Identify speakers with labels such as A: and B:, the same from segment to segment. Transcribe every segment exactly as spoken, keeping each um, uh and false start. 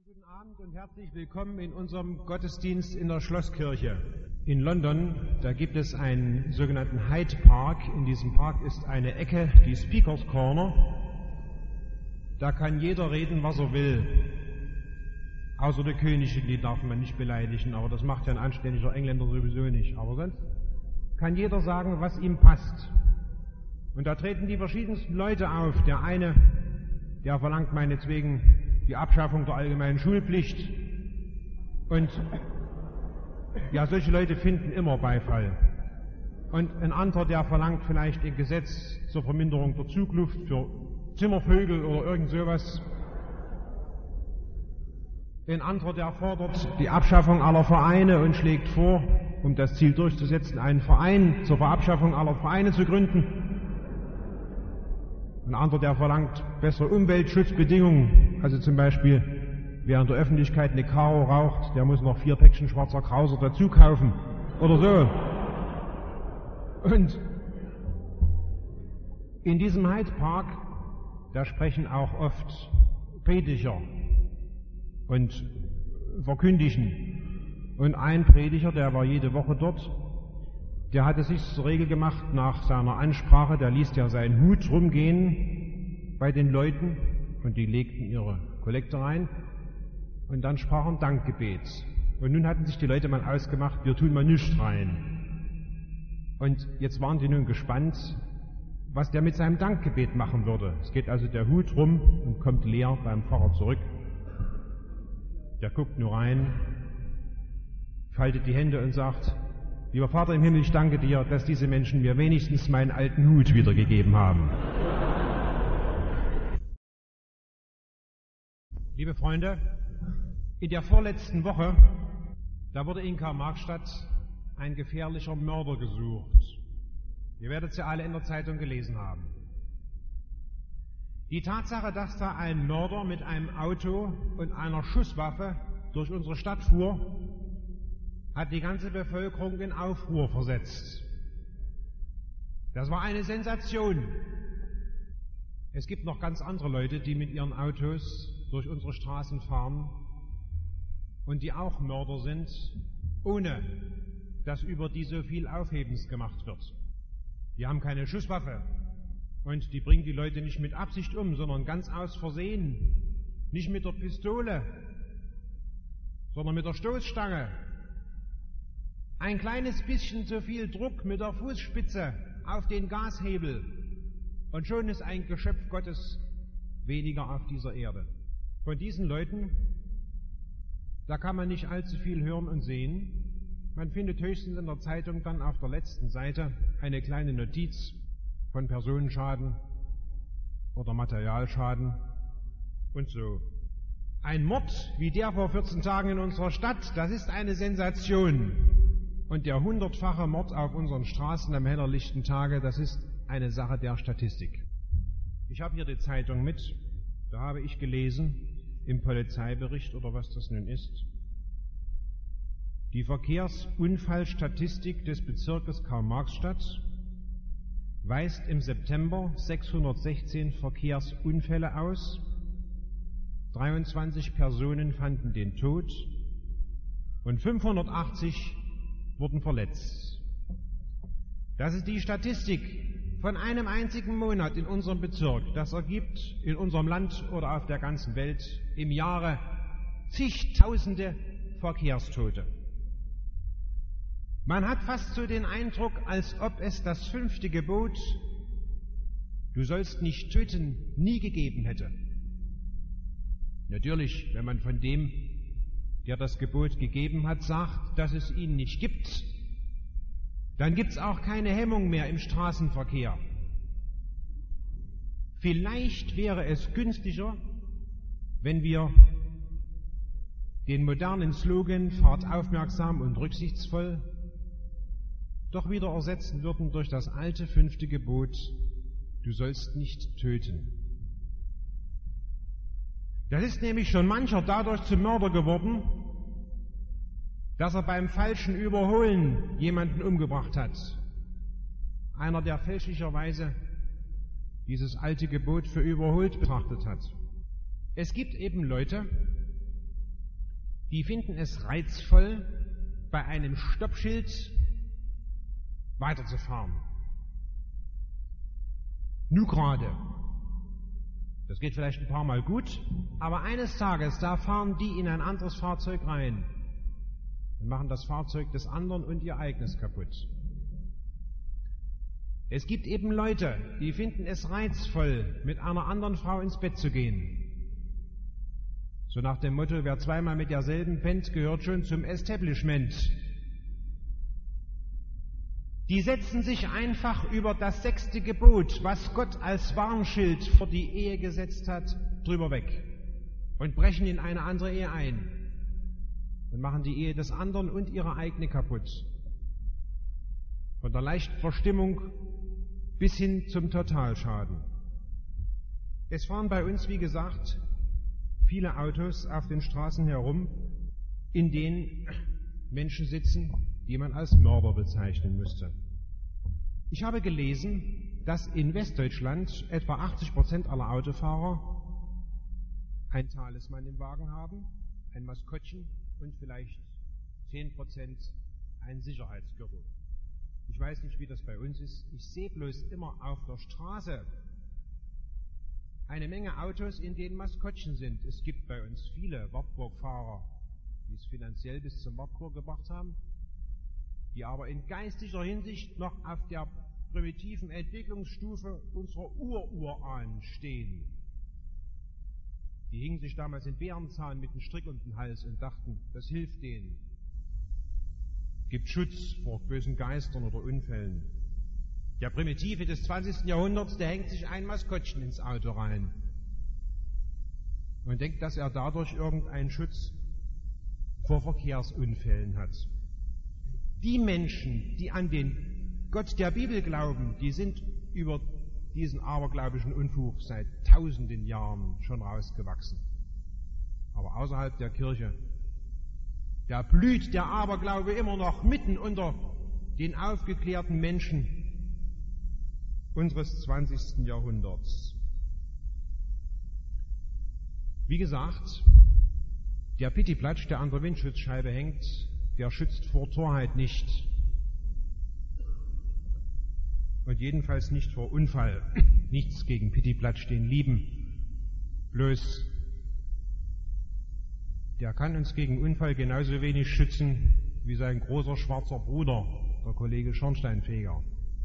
A: Guten Abend und herzlich willkommen in unserem Gottesdienst in der Schlosskirche. In London, da gibt es einen sogenannten Hyde Park. In diesem Park ist eine Ecke, die Speakers Corner. Da kann jeder reden, was er will. Außer der Königin, die darf man nicht beleidigen, aber das macht ja ein anständiger Engländer sowieso nicht. Aber sonst kann jeder sagen, was ihm passt. Und da treten die verschiedensten Leute auf. Der eine, der verlangt meinetwegen die Abschaffung der allgemeinen Schulpflicht. Und ja, solche Leute finden immer Beifall. Und ein anderer, der verlangt vielleicht ein Gesetz zur Verminderung der Zugluft für Zimmervögel oder irgend sowas. Ein anderer, der fordert die Abschaffung aller Vereine und schlägt vor, um das Ziel durchzusetzen, einen Verein zur Verabschaffung aller Vereine zu gründen. Ein anderer, der verlangt bessere Umweltschutzbedingungen, also zum Beispiel, wer in der Öffentlichkeit eine Karo raucht, der muss noch vier Päckchen schwarzer Krauser dazu kaufen oder so. Und in diesem Hyde Park, da sprechen auch oft Prediger und verkündigen. Und ein Prediger, der war jede Woche dort, der hatte sich zur Regel gemacht nach seiner Ansprache, der ließ ja seinen Hut rumgehen bei den Leuten und die legten ihre Kollekte rein und dann sprach er ein Dankgebet. Und nun hatten sich die Leute mal ausgemacht, wir tun mal nichts rein. Und jetzt waren die nun gespannt, was der mit seinem Dankgebet machen würde. Es geht also der Hut rum und kommt leer beim Pfarrer zurück. Der guckt nur rein, faltet die Hände und sagt: Lieber Vater im Himmel, ich danke dir, dass diese Menschen mir wenigstens meinen alten Hut wiedergegeben haben. Liebe Freunde, in der vorletzten Woche, da wurde in Karl-Marx-Stadt ein gefährlicher Mörder gesucht. Ihr werdet es ja alle in der Zeitung gelesen haben. Die Tatsache, dass da ein Mörder mit einem Auto und einer Schusswaffe durch unsere Stadt fuhr, hat die ganze Bevölkerung in Aufruhr versetzt. Das war eine Sensation. Es gibt noch ganz andere Leute, die mit ihren Autos durch unsere Straßen fahren und die auch Mörder sind, ohne dass über die so viel Aufhebens gemacht wird. Die haben keine Schusswaffe und die bringen die Leute nicht mit Absicht um, sondern ganz aus Versehen. Nicht mit der Pistole, sondern mit der Stoßstange. Ein kleines bisschen zu viel Druck mit der Fußspitze auf den Gashebel und schon ist ein Geschöpf Gottes weniger auf dieser Erde. Von diesen Leuten, da kann man nicht allzu viel hören und sehen. Man findet höchstens in der Zeitung dann auf der letzten Seite eine kleine Notiz von Personenschaden oder Materialschaden und so. Ein Mord wie der vor vierzehn Tagen in unserer Stadt, das ist eine Sensation. Und der hundertfache Mord auf unseren Straßen am hellerlichten Tage, das ist eine Sache der Statistik. Ich habe hier die Zeitung mit, da habe ich gelesen, im Polizeibericht oder was das nun ist, die Verkehrsunfallstatistik des Bezirkes Karl-Marx-Stadt weist im September sechshundertsechzehn Verkehrsunfälle aus, dreiundzwanzig Personen fanden den Tod und fünfhundertachtzig wurden verletzt. Das ist die Statistik von einem einzigen Monat in unserem Bezirk. Das ergibt in unserem Land oder auf der ganzen Welt im Jahre zigtausende Verkehrstote. Man hat fast so den Eindruck, als ob es das fünfte Gebot, du sollst nicht töten, nie gegeben hätte. Natürlich, wenn man von dem, der das Gebot gegeben hat, sagt, dass es ihn nicht gibt, dann gibt es auch keine Hemmung mehr im Straßenverkehr. Vielleicht wäre es günstiger, wenn wir den modernen Slogan fahrt aufmerksam und rücksichtsvoll doch wieder ersetzen würden durch das alte fünfte Gebot, du sollst nicht töten. Das ist nämlich schon mancher dadurch zum Mörder geworden, dass er beim falschen Überholen jemanden umgebracht hat. Einer, der fälschlicherweise dieses alte Gebot für überholt betrachtet hat. Es gibt eben Leute, die finden es reizvoll, bei einem Stoppschild weiterzufahren. Nur gerade. Das geht vielleicht ein paar Mal gut, aber eines Tages, da fahren die in ein anderes Fahrzeug rein und machen das Fahrzeug des anderen und ihr eigenes kaputt. Es gibt eben Leute, die finden es reizvoll, mit einer anderen Frau ins Bett zu gehen. So nach dem Motto, wer zweimal mit derselben pennt, gehört schon zum Establishment. Die setzen sich einfach über das sechste Gebot, was Gott als Warnschild vor die Ehe gesetzt hat, drüber weg und brechen in eine andere Ehe ein und machen die Ehe des anderen und ihre eigene kaputt. Von der leichten Verstimmung bis hin zum Totalschaden. Es fahren bei uns, wie gesagt, viele Autos auf den Straßen herum, in denen Menschen sitzen, die man als Mörder bezeichnen müsste. Ich habe gelesen, dass in Westdeutschland etwa achtzig Prozent aller Autofahrer ein Talisman im Wagen haben, ein Maskottchen und vielleicht zehn Prozent ein Sicherheitsgürtel. Ich weiß nicht, wie das bei uns ist. Ich sehe bloß immer auf der Straße eine Menge Autos, in denen Maskottchen sind. Es gibt bei uns viele Wartburg-Fahrer, die es finanziell bis zum Wartburg gebracht haben, die aber in geistiger Hinsicht noch auf der primitiven Entwicklungsstufe unserer Ur-Urahnen stehen. Die hingen sich damals in Bärenzahn mit einem Strick um den Hals und dachten, das hilft denen. Gibt Schutz vor bösen Geistern oder Unfällen. Der Primitive des zwanzigsten Jahrhunderts, der hängt sich ein Maskottchen ins Auto rein und denkt, dass er dadurch irgendeinen Schutz vor Verkehrsunfällen hat. Die Menschen, die an den Gott der Bibel glauben, die sind über diesen abergläubischen Unfug seit tausenden Jahren schon rausgewachsen. Aber außerhalb der Kirche, da blüht der Aberglaube immer noch mitten unter den aufgeklärten Menschen unseres zwanzigsten Jahrhunderts. Wie gesagt, der Pittiplatsch, der an der Windschutzscheibe hängt, der schützt vor Torheit nicht. Und jedenfalls nicht vor Unfall. Nichts gegen Pittiplatsch, den lieben. Bloß, der kann uns gegen Unfall genauso wenig schützen wie sein großer schwarzer Bruder, der Kollege Schornsteinfeger.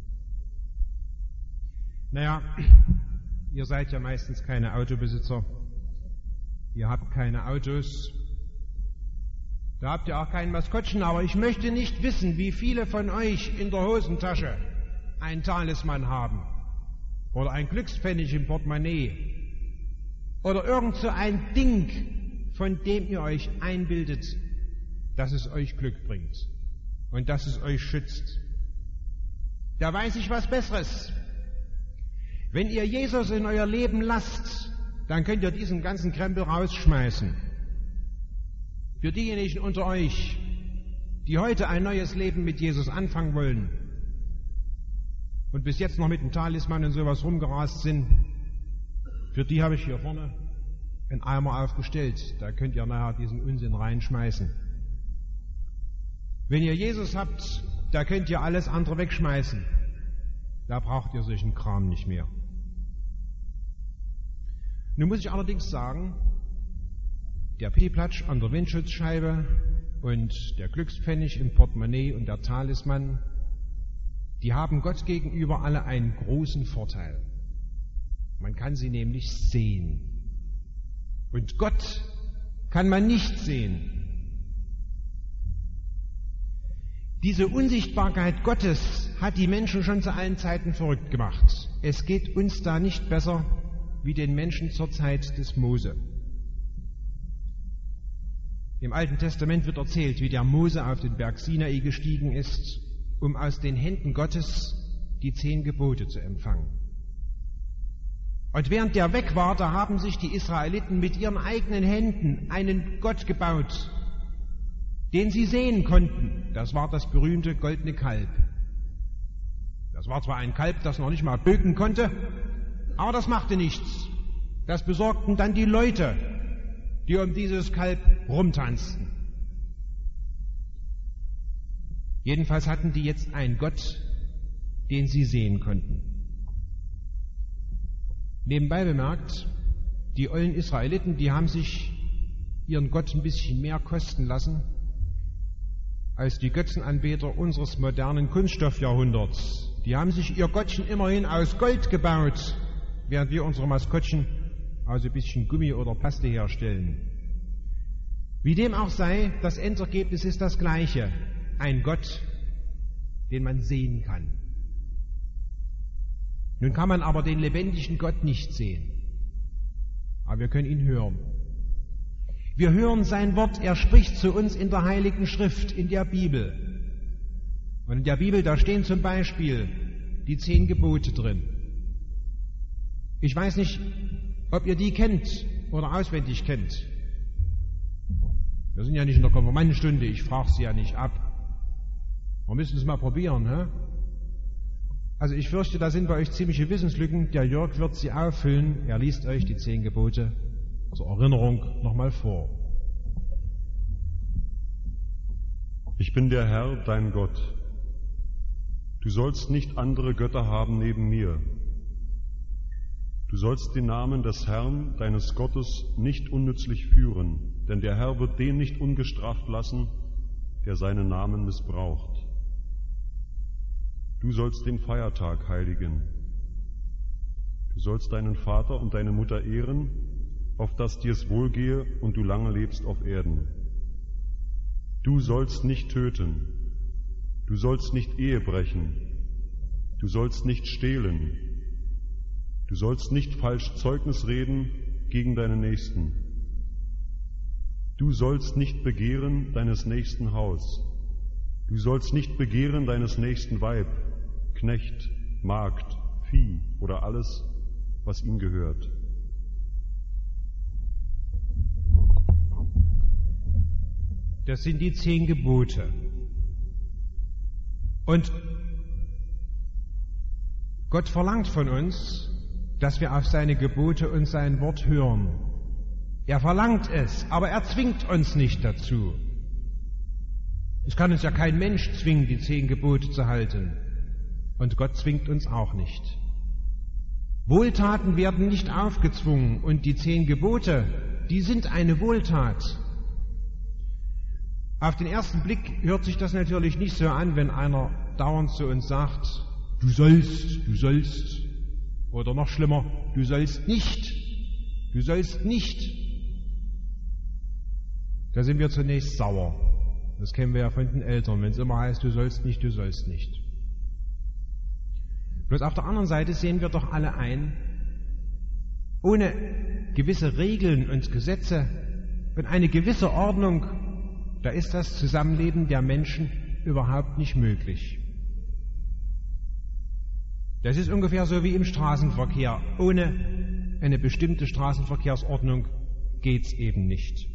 A: Naja, ihr seid ja meistens keine Autobesitzer. Ihr habt keine Autos. Da habt ihr auch kein Maskottchen, aber ich möchte nicht wissen, wie viele von euch in der Hosentasche ein Talisman haben oder ein Glückspfennig im Portemonnaie oder irgend so ein Ding, von dem ihr euch einbildet, dass es euch Glück bringt und dass es euch schützt. Da weiß ich was Besseres. Wenn ihr Jesus in euer Leben lasst, dann könnt ihr diesen ganzen Krempel rausschmeißen. Für diejenigen unter euch, die heute ein neues Leben mit Jesus anfangen wollen und bis jetzt noch mit dem Talisman und sowas rumgerast sind, für die habe ich hier vorne einen Eimer aufgestellt. Da könnt ihr nachher diesen Unsinn reinschmeißen. Wenn ihr Jesus habt, da könnt ihr alles andere wegschmeißen. Da braucht ihr solchen Kram nicht mehr. Nun muss ich allerdings sagen, der Pittiplatsch an der Windschutzscheibe und der Glückspfennig im Portemonnaie und der Talisman, die haben Gott gegenüber alle einen großen Vorteil. Man kann sie nämlich sehen. Und Gott kann man nicht sehen. Diese Unsichtbarkeit Gottes hat die Menschen schon zu allen Zeiten verrückt gemacht. Es geht uns da nicht besser wie den Menschen zur Zeit des Mose. Im Alten Testament wird erzählt, wie der Mose auf den Berg Sinai gestiegen ist, um aus den Händen Gottes die zehn Gebote zu empfangen. Und während der weg war, da haben sich die Israeliten mit ihren eigenen Händen einen Gott gebaut, den sie sehen konnten. Das war das berühmte goldene Kalb. Das war zwar ein Kalb, das noch nicht mal böken konnte, aber das machte nichts. Das besorgten dann die Leute, die um dieses Kalb rumtanzten. Jedenfalls hatten die jetzt einen Gott, den sie sehen konnten. Nebenbei bemerkt, die ollen Israeliten, die haben sich ihren Gott ein bisschen mehr kosten lassen als die Götzenanbeter unseres modernen Kunststoffjahrhunderts. Die haben sich ihr Gottchen immerhin aus Gold gebaut, während wir unsere Maskottchen aus ein bisschen Gummi oder Paste herstellen. Wie dem auch sei, das Endergebnis ist das gleiche. Ein Gott, den man sehen kann. Nun kann man aber den lebendigen Gott nicht sehen. Aber wir können ihn hören. Wir hören sein Wort, er spricht zu uns in der Heiligen Schrift, in der Bibel. Und in der Bibel, da stehen zum Beispiel die zehn Gebote drin. Ich weiß nicht, ob ihr die kennt oder auswendig kennt. Wir sind ja nicht in der Konfirmandenstunde, ich frage sie ja nicht ab. Wir müssen es mal probieren, hä? Also ich fürchte, da sind bei euch ziemliche Wissenslücken. Der Jörg wird sie auffüllen. Er liest euch die zehn Gebote zur Erinnerung nochmal vor.
B: Ich bin der Herr, dein Gott. Du sollst nicht andere Götter haben neben mir. Du sollst den Namen des Herrn, deines Gottes, nicht unnützlich führen, denn der Herr wird den nicht ungestraft lassen, der seinen Namen missbraucht. Du sollst den Feiertag heiligen. Du sollst deinen Vater und deine Mutter ehren, auf dass dir's wohlgehe und du lange lebst auf Erden. Du sollst nicht töten. Du sollst nicht Ehe brechen. Du sollst nicht stehlen. Du sollst nicht falsch Zeugnis reden gegen deinen Nächsten. Du sollst nicht begehren deines nächsten Haus. Du sollst nicht begehren deines nächsten Weib, Knecht, Magd, Vieh oder alles, was ihm gehört.
A: Das sind die zehn Gebote. Und Gott verlangt von uns, dass wir auf seine Gebote und sein Wort hören. Er verlangt es, aber er zwingt uns nicht dazu. Es kann uns ja kein Mensch zwingen, die zehn Gebote zu halten. Und Gott zwingt uns auch nicht. Wohltaten werden nicht aufgezwungen und die zehn Gebote, die sind eine Wohltat. Auf den ersten Blick hört sich das natürlich nicht so an, wenn einer dauernd zu uns sagt, du sollst, du sollst, oder noch schlimmer, du sollst nicht, du sollst nicht. Da sind wir zunächst sauer. Das kennen wir ja von den Eltern, wenn es immer heißt, du sollst nicht, du sollst nicht. Bloß auf der anderen Seite sehen wir doch alle ein, ohne gewisse Regeln und Gesetze und eine gewisse Ordnung, da ist das Zusammenleben der Menschen überhaupt nicht möglich. Das ist ungefähr so wie im Straßenverkehr. Ohne eine bestimmte Straßenverkehrsordnung geht's eben nicht.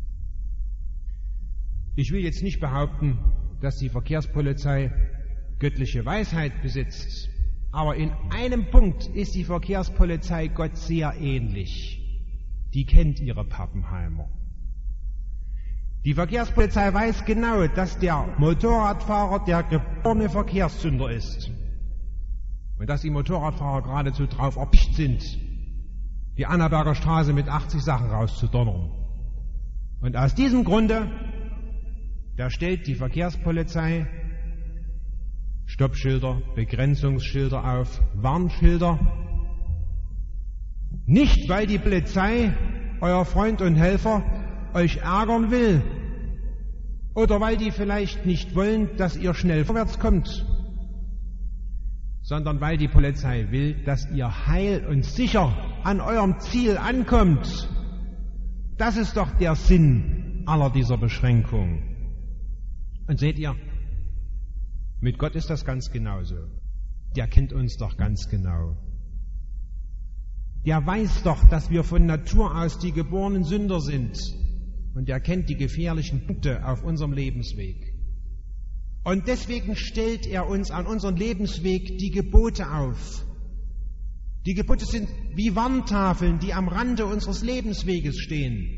A: Ich will jetzt nicht behaupten, dass die Verkehrspolizei göttliche Weisheit besitzt, aber in einem Punkt ist die Verkehrspolizei Gott sehr ähnlich. Die kennt ihre Pappenheimer. Die Verkehrspolizei weiß genau, dass der Motorradfahrer der geborene Verkehrssünder ist und dass die Motorradfahrer geradezu drauf erpicht sind, die Annaberger Straße mit achtzig Sachen rauszudonnern. Und aus diesem Grunde, da stellt die Verkehrspolizei Stoppschilder, Begrenzungsschilder auf, Warnschilder, nicht weil die Polizei, euer Freund und Helfer, euch ärgern will oder weil die vielleicht nicht wollen, dass ihr schnell vorwärts kommt, sondern weil die Polizei will, dass ihr heil und sicher an eurem Ziel ankommt. Das ist doch der Sinn aller dieser Beschränkungen. Und seht ihr, mit Gott ist das ganz genauso. Der kennt uns doch ganz genau. Der weiß doch, dass wir von Natur aus die geborenen Sünder sind. Und er kennt die gefährlichen Punkte auf unserem Lebensweg. Und deswegen stellt er uns an unseren Lebensweg die Gebote auf. Die Gebote sind wie Warntafeln, die am Rande unseres Lebensweges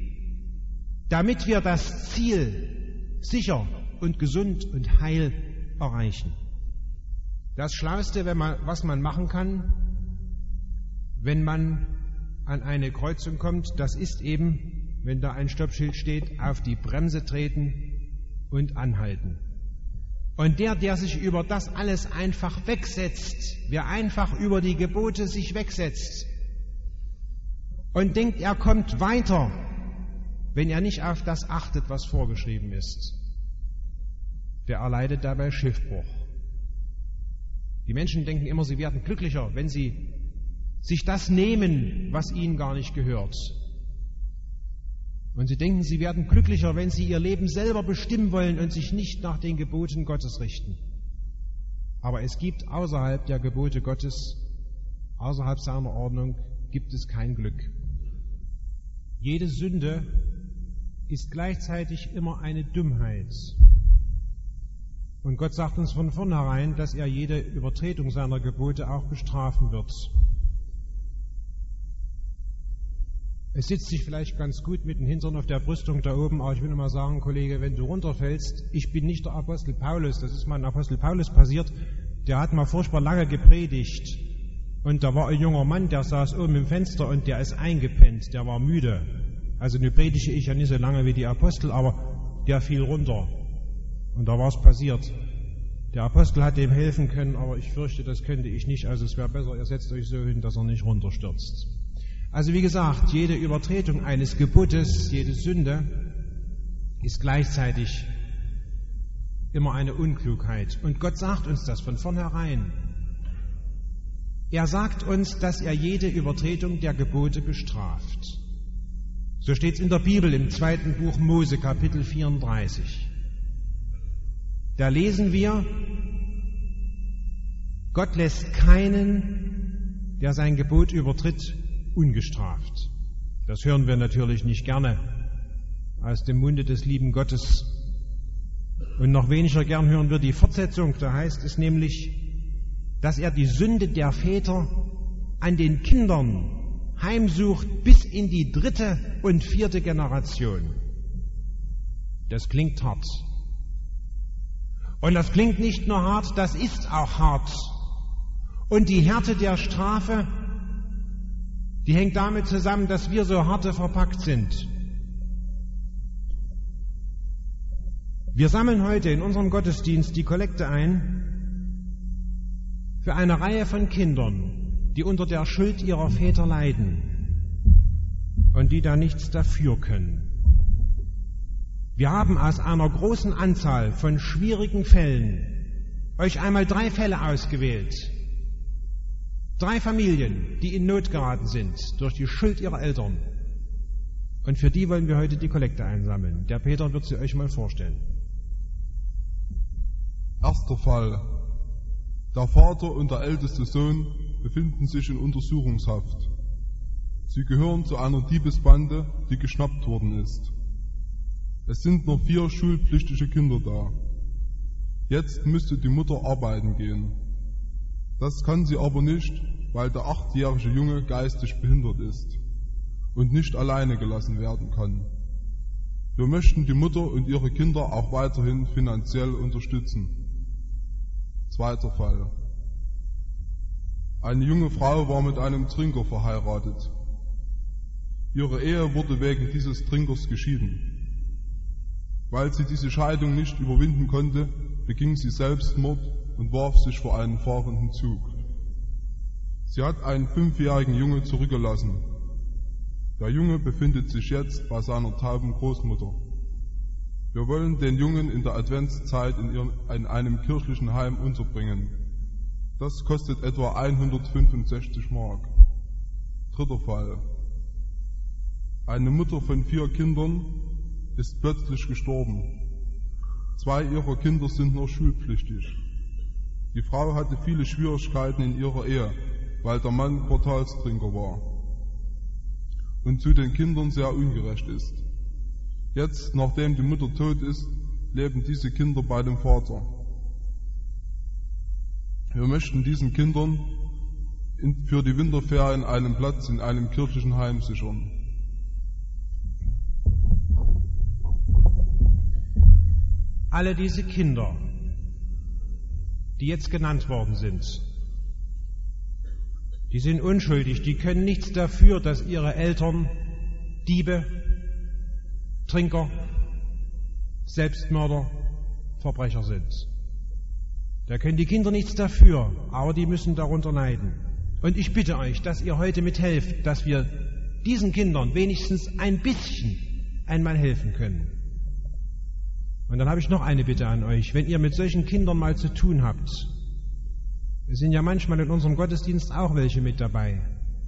A: stehen, damit wir das Ziel sicher und gesund und heil erreichen. Das Schlauste, wenn man, was man machen kann, wenn man an eine Kreuzung kommt, das ist eben, wenn da ein Stoppschild steht, auf die Bremse treten und anhalten. Und der, der sich über das alles einfach wegsetzt, wer einfach über die Gebote sich wegsetzt und denkt, er kommt weiter, wenn er nicht auf das achtet, was vorgeschrieben ist, der erleidet dabei Schiffbruch. Die Menschen denken immer, sie werden glücklicher, wenn sie sich das nehmen, was ihnen gar nicht gehört. Und sie denken, sie werden glücklicher, wenn sie ihr Leben selber bestimmen wollen und sich nicht nach den Geboten Gottes richten. Aber es gibt außerhalb der Gebote Gottes, außerhalb seiner Ordnung, gibt es kein Glück. Jede Sünde ist gleichzeitig immer eine Dummheit. Und Gott sagt uns von vornherein, dass er jede Übertretung seiner Gebote auch bestrafen wird. Es sitzt sich vielleicht ganz gut mit dem Hintern auf der Brüstung da oben, aber ich will nur mal sagen, Kollege, wenn du runterfällst, ich bin nicht der Apostel Paulus, das ist mal ein Apostel Paulus passiert, der hat mal furchtbar lange gepredigt und da war ein junger Mann, der saß oben im Fenster und der ist eingepennt, der war müde. Also nun predige ich ja nicht so lange wie die Apostel, aber der fiel runter und da war es passiert. Der Apostel hat ihm helfen können, aber ich fürchte, das könnte ich nicht, also es wäre besser, ihr setzt euch so hin, dass er nicht runterstürzt. Also wie gesagt, jede Übertretung eines Gebotes, jede Sünde ist gleichzeitig immer eine Unklugheit. Und Gott sagt uns das von vornherein. Er sagt uns, dass er jede Übertretung der Gebote bestraft. So steht es in der Bibel im zweiten Buch Mose, Kapitel vierunddreißig. Da lesen wir, Gott lässt keinen, der sein Gebot übertritt, ungestraft. Das hören wir natürlich nicht gerne aus dem Munde des lieben Gottes. Und noch weniger gern hören wir die Fortsetzung. Da heißt es nämlich, dass er die Sünde der Väter an den Kindern heimsucht bis in die dritte und vierte Generation. Das klingt hart. Und das klingt nicht nur hart, das ist auch hart. Und die Härte der Strafe, die hängt damit zusammen, dass wir so harte verpackt sind. Wir sammeln heute in unserem Gottesdienst die Kollekte ein für eine Reihe von Kindern, die unter der Schuld ihrer Väter leiden und die da nichts dafür können. Wir haben aus einer großen Anzahl von schwierigen Fällen euch einmal drei Fälle ausgewählt. Drei Familien, die in Not geraten sind durch die Schuld ihrer Eltern. Und für die wollen wir heute die Kollekte einsammeln. Der Peter wird sie euch mal vorstellen.
C: Erster Fall. Der Vater und der älteste Sohn befinden sich in Untersuchungshaft. Sie gehören zu einer Diebesbande, die geschnappt worden ist. Es sind noch vier schulpflichtige Kinder da. Jetzt müsste die Mutter arbeiten gehen. Das kann sie aber nicht, weil der achtjährige Junge geistig behindert ist und nicht alleine gelassen werden kann. Wir möchten die Mutter und ihre Kinder auch weiterhin finanziell unterstützen. Zweiter Fall. Eine junge Frau war mit einem Trinker verheiratet. Ihre Ehe wurde wegen dieses Trinkers geschieden. Weil sie diese Scheidung nicht überwinden konnte, beging sie Selbstmord und warf sich vor einen fahrenden Zug. Sie hat einen fünfjährigen Junge zurückgelassen. Der Junge befindet sich jetzt bei seiner tauben Großmutter. Wir wollen den Jungen in der Adventszeit in, ihren, in einem kirchlichen Heim unterbringen. Das kostet etwa hundertfünfundsechzig Mark. Dritter Fall. Eine Mutter von vier Kindern ist plötzlich gestorben. Zwei ihrer Kinder sind noch schulpflichtig. Die Frau hatte viele Schwierigkeiten in ihrer Ehe, weil der Mann Quartalstrinker war und zu den Kindern sehr ungerecht ist. Jetzt, nachdem die Mutter tot ist, leben diese Kinder bei dem Vater. Wir möchten diesen Kindern für die Winterferien einen Platz in einem kirchlichen Heim sichern.
A: Alle diese Kinder die jetzt genannt worden sind, die sind unschuldig, die können nichts dafür, dass ihre Eltern Diebe, Trinker, Selbstmörder, Verbrecher sind. Da können die Kinder nichts dafür, aber die müssen darunter leiden. Und ich bitte euch, dass ihr heute mithelft, dass wir diesen Kindern wenigstens ein bisschen einmal helfen können. Und dann habe ich noch eine Bitte an euch, wenn ihr mit solchen Kindern mal zu tun habt. Es sind ja manchmal in unserem Gottesdienst auch welche mit dabei.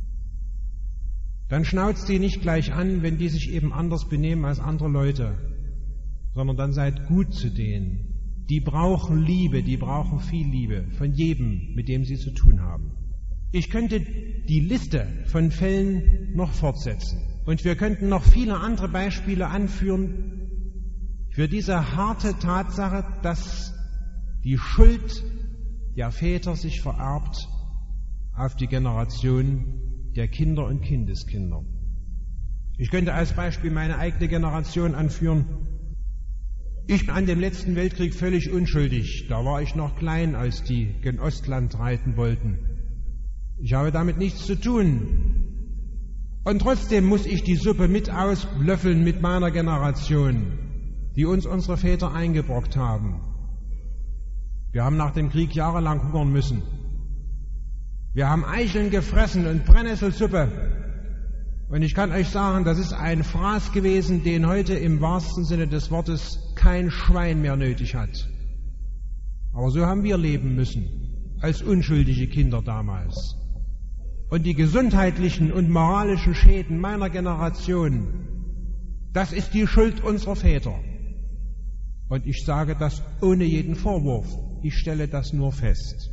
A: Dann schnauzt die nicht gleich an, wenn die sich eben anders benehmen als andere Leute, sondern dann seid gut zu denen. Die brauchen Liebe, die brauchen viel Liebe von jedem, mit dem sie zu tun haben. Ich könnte die Liste von Fällen noch fortsetzen und wir könnten noch viele andere Beispiele anführen für diese harte Tatsache, dass die Schuld der Väter sich vererbt auf die Generation der Kinder und Kindeskinder. Ich könnte als Beispiel meine eigene Generation anführen. Ich bin an dem letzten Weltkrieg völlig unschuldig. Da war ich noch klein, als die gen Ostland reiten wollten. Ich habe damit nichts zu tun. Und trotzdem muss ich die Suppe mit auslöffeln mit meiner Generation, die uns unsere Väter eingebrockt haben. Wir haben nach dem Krieg jahrelang hungern müssen. Wir haben Eicheln gefressen und Brennnesselsuppe. Und ich kann euch sagen, das ist ein Fraß gewesen, den heute im wahrsten Sinne des Wortes kein Schwein mehr nötig hat. Aber so haben wir leben müssen, als unschuldige Kinder damals. Und die gesundheitlichen und moralischen Schäden meiner Generation, das ist die Schuld unserer Väter. Und ich sage das ohne jeden Vorwurf. Ich stelle das nur fest.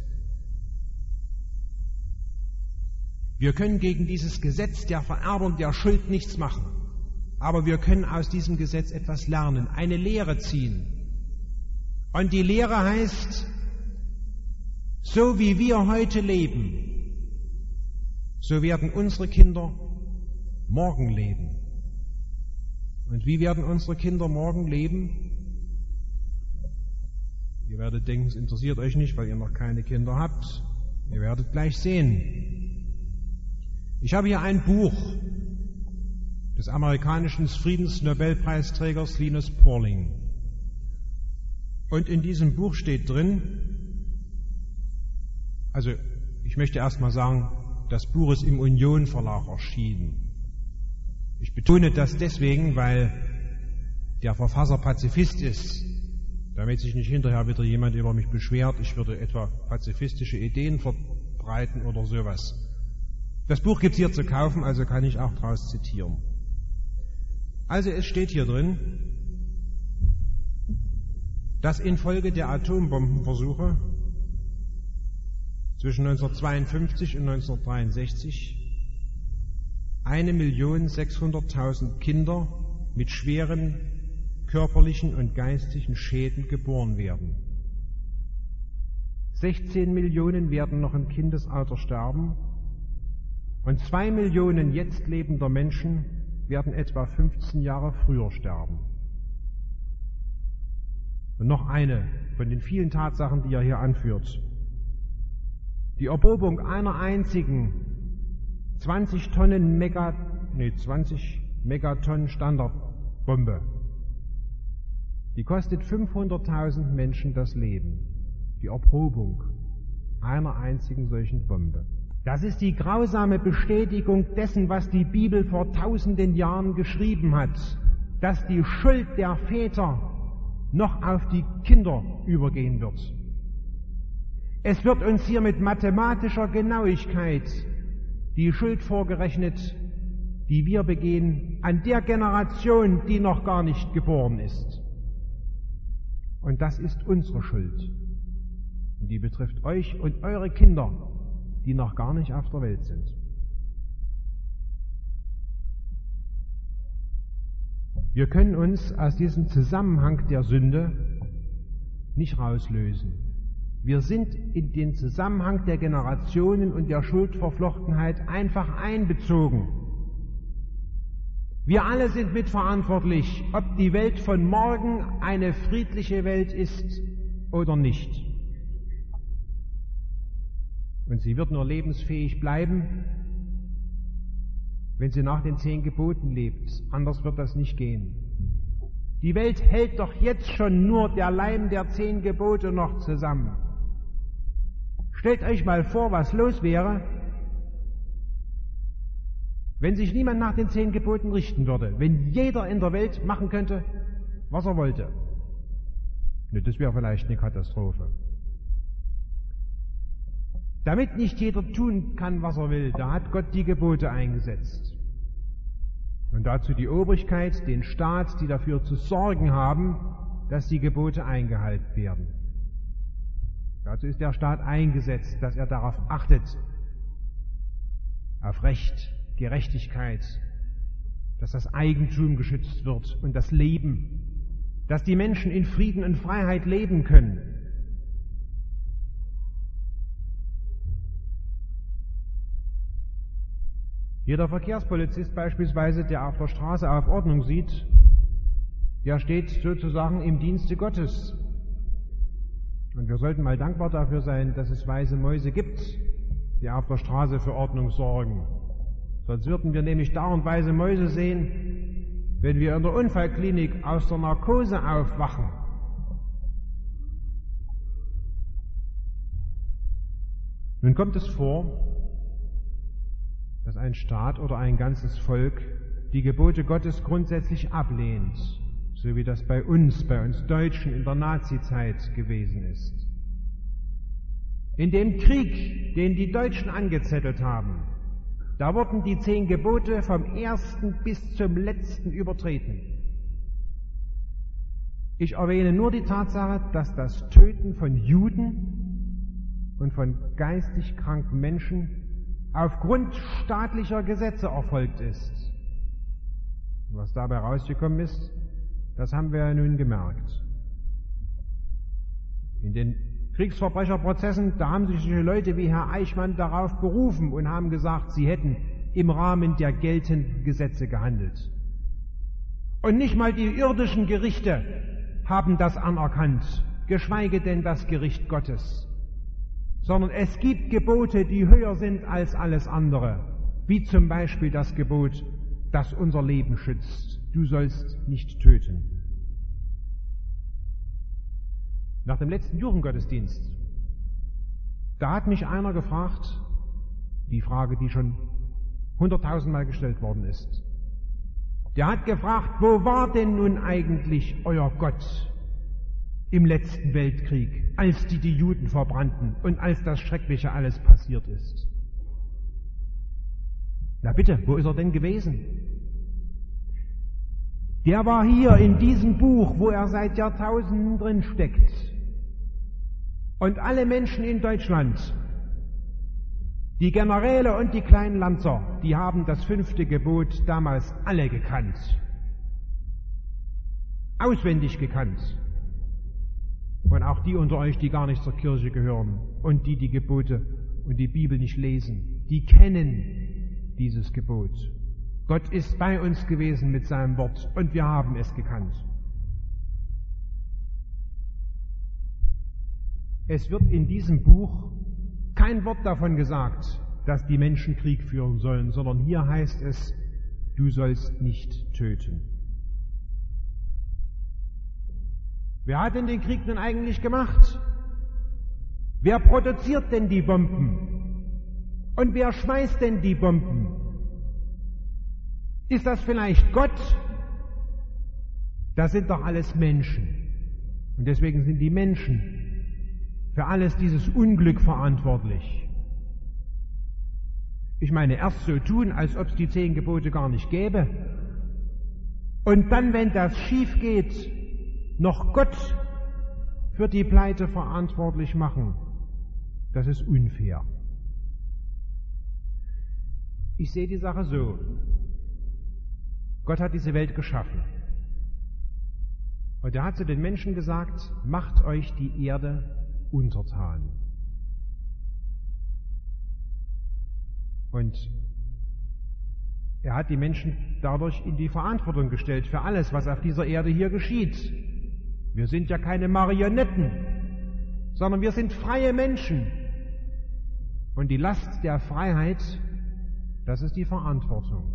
A: Wir können gegen dieses Gesetz der Vererbung der Schuld nichts machen. Aber wir können aus diesem Gesetz etwas lernen, eine Lehre ziehen. Und die Lehre heißt, so wie wir heute leben, so werden unsere Kinder morgen leben. Und wie werden unsere Kinder morgen leben? Ihr werdet denken, es interessiert euch nicht, weil ihr noch keine Kinder habt. Ihr werdet gleich sehen. Ich habe hier ein Buch des amerikanischen Friedensnobelpreisträgers Linus Pauling. Und in diesem Buch steht drin, also ich möchte erst mal sagen, das Buch ist im Union Verlag erschienen. Ich betone das deswegen, weil der Verfasser Pazifist ist, damit sich nicht hinterher wieder jemand über mich beschwert, ich würde etwa pazifistische Ideen verbreiten oder sowas. Das Buch gibt es hier zu kaufen, also kann ich auch daraus zitieren. Also es steht hier drin, dass infolge der Atombombenversuche zwischen neunzehnhundertzweiundfünfzig und neunzehnhundertdreiundsechzig eine Million sechshunderttausend Kinder mit schweren körperlichen und geistigen Schäden geboren werden. sechzehn Millionen werden noch im Kindesalter sterben und zwei Millionen jetzt lebender Menschen werden etwa fünfzehn Jahre früher sterben. Und noch eine von den vielen Tatsachen, die er hier anführt. Die Erprobung einer einzigen zwanzig Tonnen Mega, nee, zwanzig Megatonnen Standardbombe, die kostet fünfhunderttausend Menschen das Leben. Die Erprobung einer einzigen solchen Bombe. Das ist die grausame Bestätigung dessen, was die Bibel vor tausenden Jahren geschrieben hat, dass die Schuld der Väter noch auf die Kinder übergehen wird. Es wird uns hier mit mathematischer Genauigkeit die Schuld vorgerechnet, die wir begehen an der Generation, die noch gar nicht geboren ist. Und das ist unsere Schuld. Und die betrifft euch und eure Kinder, die noch gar nicht auf der Welt sind. Wir können uns aus diesem Zusammenhang der Sünde nicht rauslösen. Wir sind in den Zusammenhang der Generationen und der Schuldverflochtenheit einfach einbezogen. Wir alle sind mitverantwortlich, ob die Welt von morgen eine friedliche Welt ist oder nicht. Und sie wird nur lebensfähig bleiben, wenn sie nach den zehn Geboten lebt. Anders wird das nicht gehen. Die Welt hält doch jetzt schon nur der Leim der zehn Gebote noch zusammen. Stellt euch mal vor, was los wäre, wenn sich niemand nach den zehn Geboten richten würde, wenn jeder in der Welt machen könnte, was er wollte. Das wäre vielleicht eine Katastrophe. Damit nicht jeder tun kann, was er will, da hat Gott die Gebote eingesetzt. Und dazu die Obrigkeit, den Staat, die dafür zu sorgen haben, dass die Gebote eingehalten werden. Dazu ist der Staat eingesetzt, dass er darauf achtet, auf Recht, Gerechtigkeit, dass das Eigentum geschützt wird und das Leben, dass die Menschen in Frieden und Freiheit leben können. Jeder Verkehrspolizist beispielsweise, der auf der Straße auf Ordnung sieht, der steht sozusagen im Dienste Gottes. Und wir sollten mal dankbar dafür sein, dass es weise Mäuse gibt, die auf der Straße für Ordnung sorgen. Sonst würden wir nämlich dauernd weise Mäuse sehen, wenn wir in der Unfallklinik aus der Narkose aufwachen. Nun kommt es vor, dass ein Staat oder ein ganzes Volk die Gebote Gottes grundsätzlich ablehnt, so wie das bei uns, bei uns Deutschen in der Nazizeit gewesen ist. In dem Krieg, den die Deutschen angezettelt haben, da wurden die zehn Gebote vom ersten bis zum letzten übertreten. Ich erwähne nur die Tatsache, dass das Töten von Juden und von geistig kranken Menschen aufgrund staatlicher Gesetze erfolgt ist. Was dabei rausgekommen ist, das haben wir ja nun gemerkt. In den Kriegsverbrecherprozessen, da haben sich Leute wie Herr Eichmann darauf berufen und haben gesagt, sie hätten im Rahmen der geltenden Gesetze gehandelt. Und nicht mal die irdischen Gerichte haben das anerkannt, geschweige denn das Gericht Gottes. Sondern es gibt Gebote, die höher sind als alles andere, wie zum Beispiel das Gebot, das unser Leben schützt. Du sollst nicht töten. Nach dem letzten Jugendgottesdienst, da hat mich einer gefragt, die Frage, die schon hunderttausendmal gestellt worden ist. Der hat gefragt, wo war denn nun eigentlich euer Gott im letzten Weltkrieg, als die die Juden verbrannten und als das Schreckliche alles passiert ist? Na bitte, wo ist er denn gewesen? Der war hier in diesem Buch, wo er seit Jahrtausenden drin steckt. Und alle Menschen in Deutschland, die Generäle und die kleinen Lanzer, die haben das fünfte Gebot damals alle gekannt. Auswendig gekannt. Und auch die unter euch, die gar nicht zur Kirche gehören und die die Gebote und die Bibel nicht lesen, die kennen dieses Gebot. Gott ist bei uns gewesen mit seinem Wort und wir haben es gekannt. Es wird in diesem Buch kein Wort davon gesagt, dass die Menschen Krieg führen sollen, sondern hier heißt es, du sollst nicht töten. Wer hat denn den Krieg nun eigentlich gemacht? Wer produziert denn die Bomben? Und wer schmeißt denn die Bomben? Ist das vielleicht Gott? Das sind doch alles Menschen. Und deswegen sind die Menschen für alles dieses Unglück verantwortlich. Ich meine, erst so tun, als ob es die zehn Gebote gar nicht gäbe. Und dann, wenn das schief geht, noch Gott für die Pleite verantwortlich machen. Das ist unfair. Ich sehe die Sache so. Gott hat diese Welt geschaffen. Und er hat zu den Menschen gesagt, macht euch die Erde untertan. Und er hat die Menschen dadurch in die Verantwortung gestellt für alles, was auf dieser Erde hier geschieht. Wir sind ja keine Marionetten, sondern wir sind freie Menschen. Und die Last der Freiheit, das ist die Verantwortung.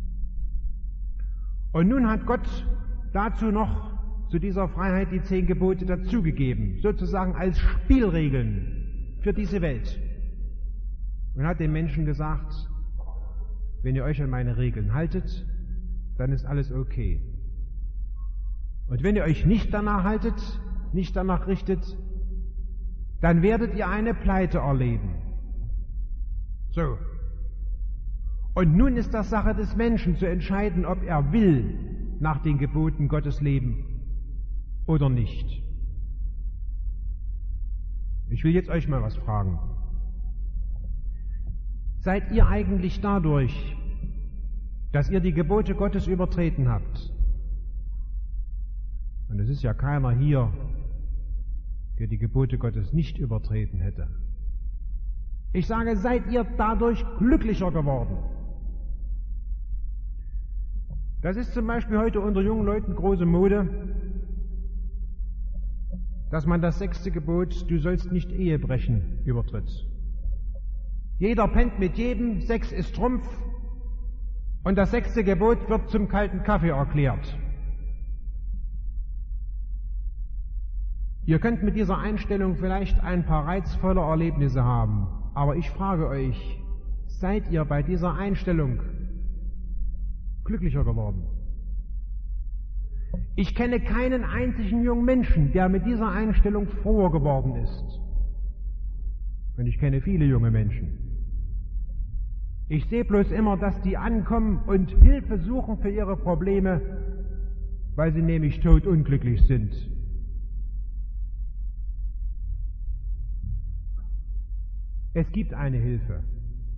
A: Und nun hat Gott dazu noch zu dieser Freiheit die zehn Gebote dazugegeben, sozusagen als Spielregeln für diese Welt. Und hat den Menschen gesagt, wenn ihr euch an meine Regeln haltet, dann ist alles okay. Und wenn ihr euch nicht danach haltet, nicht danach richtet, dann werdet ihr eine Pleite erleben. So. Und nun ist das Sache des Menschen zu entscheiden, ob er will nach den Geboten Gottes leben oder nicht. Ich will jetzt euch mal was fragen. Seid ihr eigentlich dadurch, dass ihr die Gebote Gottes übertreten habt? Und es ist ja keiner hier, der die Gebote Gottes nicht übertreten hätte. Ich sage, seid ihr dadurch glücklicher geworden? Das ist zum Beispiel heute unter jungen Leuten große Mode, dass man das sechste Gebot, du sollst nicht Ehe brechen, übertritt. Jeder pennt mit jedem, Sex ist Trumpf, und das sechste Gebot wird zum kalten Kaffee erklärt. Ihr könnt mit dieser Einstellung vielleicht ein paar reizvolle Erlebnisse haben, aber ich frage euch, seid ihr bei dieser Einstellung glücklicher geworden? Ich kenne keinen einzigen jungen Menschen, der mit dieser Einstellung froher geworden ist. Und ich kenne viele junge Menschen. Ich sehe bloß immer, dass die ankommen und Hilfe suchen für ihre Probleme, weil sie nämlich todunglücklich sind. Es gibt eine Hilfe.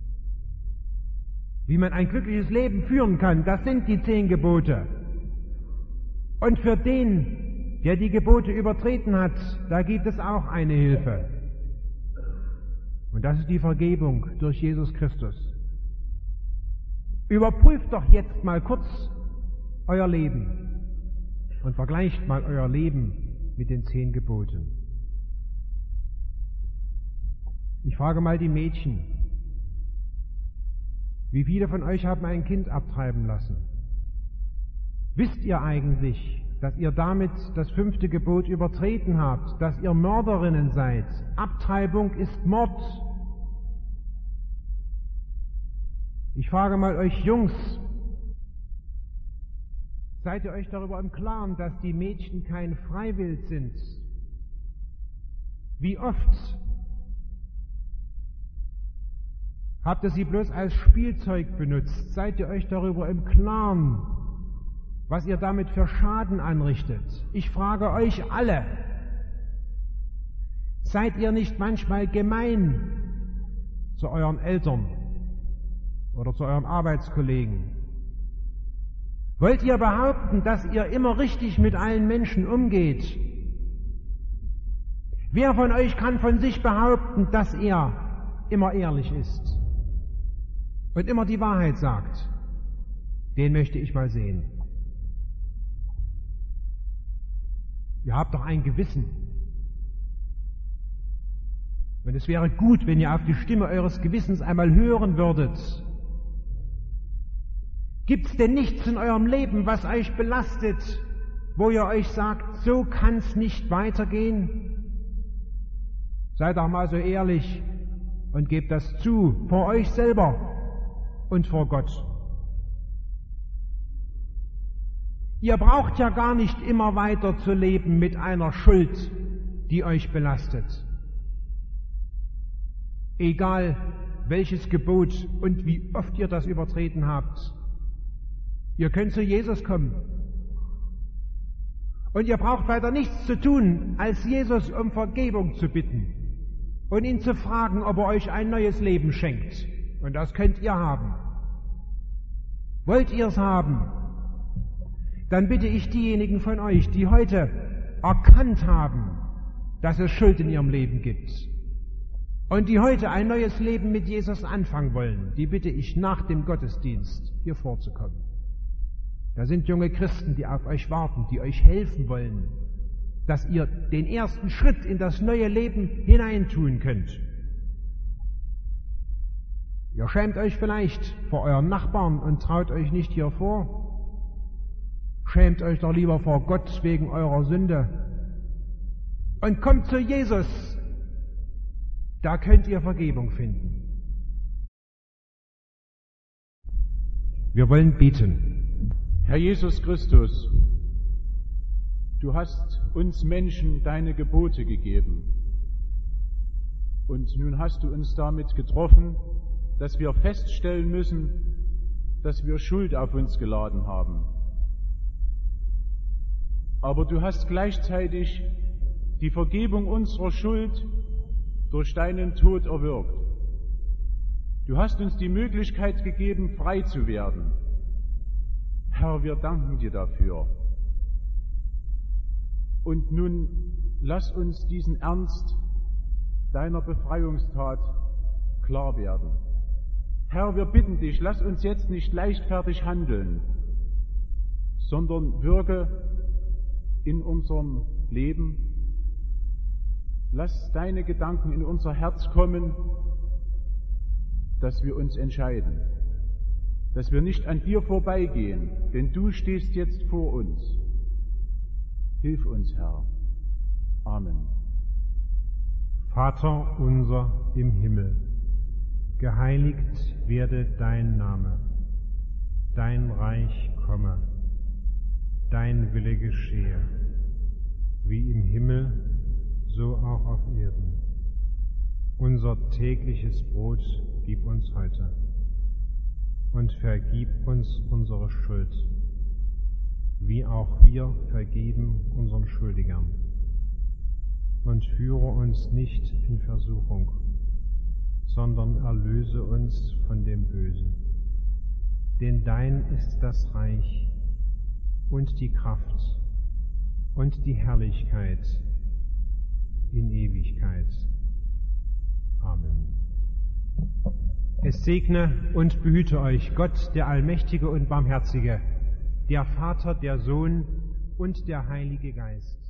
A: Wie man ein glückliches Leben führen kann, das sind die zehn Gebote. Und für den, der die Gebote übertreten hat, da gibt es auch eine Hilfe. Und das ist die Vergebung durch Jesus Christus. Überprüft doch jetzt mal kurz euer Leben und vergleicht mal euer Leben mit den zehn Geboten. Ich frage mal die Mädchen, wie viele von euch haben ein Kind abtreiben lassen? Wisst ihr eigentlich, dass ihr damit das fünfte Gebot übertreten habt, dass ihr Mörderinnen seid? Abtreibung ist Mord. Ich frage mal euch Jungs, seid ihr euch darüber im Klaren, dass die Mädchen kein Freiwild sind? Wie oft habt ihr sie bloß als Spielzeug benutzt? Seid ihr euch darüber im Klaren, was ihr damit für Schaden anrichtet? Ich frage euch alle, seid ihr nicht manchmal gemein zu euren Eltern oder zu euren Arbeitskollegen? Wollt ihr behaupten, dass ihr immer richtig mit allen Menschen umgeht? Wer von euch kann von sich behaupten, dass er immer ehrlich ist und immer die Wahrheit sagt? Den möchte ich mal sehen. Ihr habt doch ein Gewissen. Und es wäre gut, wenn ihr auf die Stimme eures Gewissens einmal hören würdet. Gibt's denn nichts in eurem Leben, was euch belastet, wo ihr euch sagt, so kann's nicht weitergehen? Seid doch mal so ehrlich und gebt das zu, vor euch selber und vor Gott. Ihr braucht ja gar nicht immer weiter zu leben mit einer Schuld, die euch belastet. Egal welches Gebot und wie oft ihr das übertreten habt. Ihr könnt zu Jesus kommen. Und ihr braucht weiter nichts zu tun, als Jesus um Vergebung zu bitten und ihn zu fragen, ob er euch ein neues Leben schenkt. Und das könnt ihr haben. Wollt ihr es haben? Dann bitte ich diejenigen von euch, die heute erkannt haben, dass es Schuld in ihrem Leben gibt und die heute ein neues Leben mit Jesus anfangen wollen, die bitte ich nach dem Gottesdienst hier vorzukommen. Da sind junge Christen, die auf euch warten, die euch helfen wollen, dass ihr den ersten Schritt in das neue Leben hineintun könnt. Ihr schämt euch vielleicht vor euren Nachbarn und traut euch nicht hier vor. Schämt euch doch lieber vor Gott wegen eurer Sünde. Und kommt zu Jesus. Da könnt ihr Vergebung finden. Wir wollen beten.
D: Herr Jesus Christus, du hast uns Menschen deine Gebote gegeben. Und nun hast du uns damit getroffen, dass wir feststellen müssen, dass wir Schuld auf uns geladen haben. Aber du hast gleichzeitig die Vergebung unserer Schuld durch deinen Tod erwirkt. Du hast uns die Möglichkeit gegeben, frei zu werden. Herr, wir danken dir dafür. Und nun lass uns diesen Ernst deiner Befreiungstat klar werden. Herr, wir bitten dich, lass uns jetzt nicht leichtfertig handeln, sondern wirke in unserem Leben. Lass deine Gedanken in unser Herz kommen, dass wir uns entscheiden, dass wir nicht an dir vorbeigehen, denn du stehst jetzt vor uns. Hilf uns, Herr. Amen.
A: Vater unser im Himmel, geheiligt werde dein Name, dein Reich komme, dein Wille geschehe, wie im Himmel, so auch auf Erden. Unser tägliches Brot gib uns heute und vergib uns unsere Schuld, wie auch wir vergeben unseren Schuldigern. Und führe uns nicht in Versuchung, sondern erlöse uns von dem Bösen. Denn dein ist das Reich und die Kraft und die Herrlichkeit in Ewigkeit. Amen. Es segne und behüte euch Gott, der Allmächtige und Barmherzige, der Vater, der Sohn und der Heilige Geist.